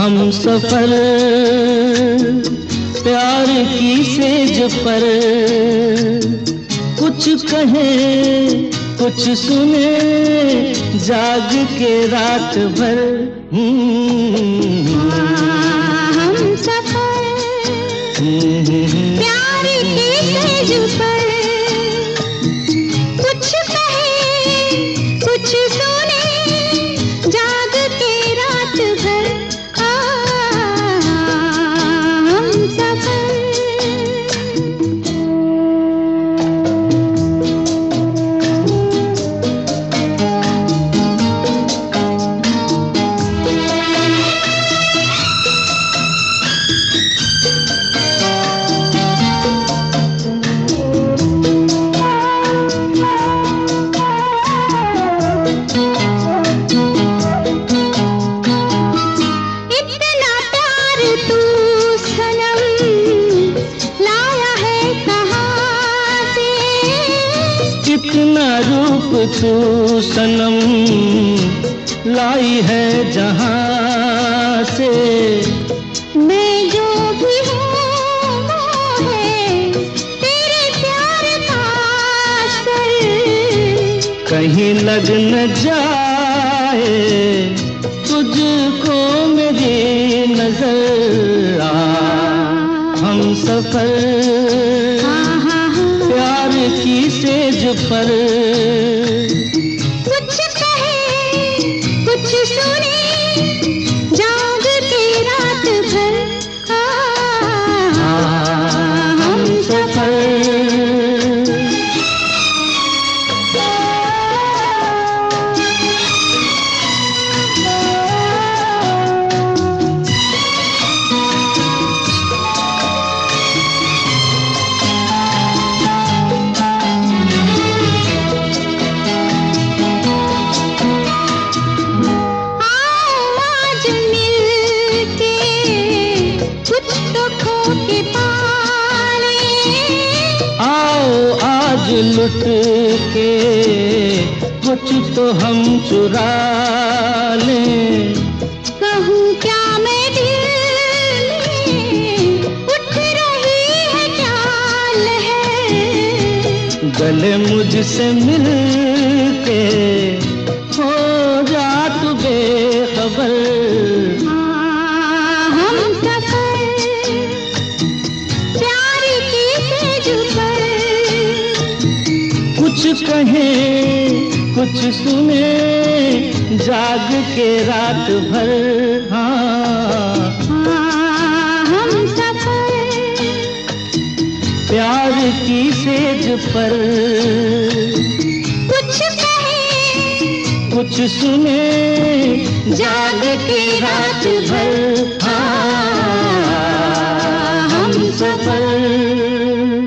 हम सफर प्यार की सेज पर, कुछ कहे कुछ सुने जाग के रात भर। हम सफर प्यार की सेज पर, कुछ कहे कुछ सुने जाग के रात भर। हम सफर कितना रूप तू सनम लाई है जहां से। मैं जो भी हूँ वो है तेरे प्यार का असर। कहीं लग न जाए तुझको मेरी नजर। हम सफर प्यार की सेज पर, कुछ कहे कुछ सुने जाग के रात भर। हम सफर लुट के कुछ तो हम चुरा लें। कहूँ क्या मैं दिल में उठ रही है क्या लहर। गले मुझसे मिल के हो जा तू बेखबर। हम सफर प्यार की सेज पर, कुछ कहे कुछ सुने जाग के रात भर। हम सफर प्यार की सेज पर, कुछ कहे कुछ सुने जाग के रात भर। हम सफर